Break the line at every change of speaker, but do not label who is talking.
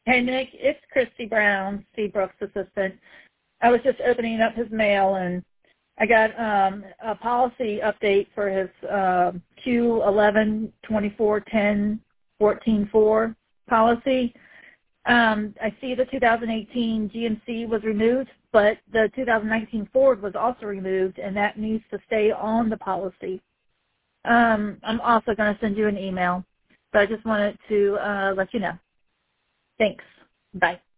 Hey, Nick, it's Christy Brown, Seabrook's assistant. I was just opening up his mail, and I got a policy update for his Q11-24-10-14-4 policy. I see the 2018 GMC was removed, but the 2019 Ford was also removed, and that needs to stay on the policy. I'm also going to send you an email, but I just wanted to let you know. Thanks. Bye.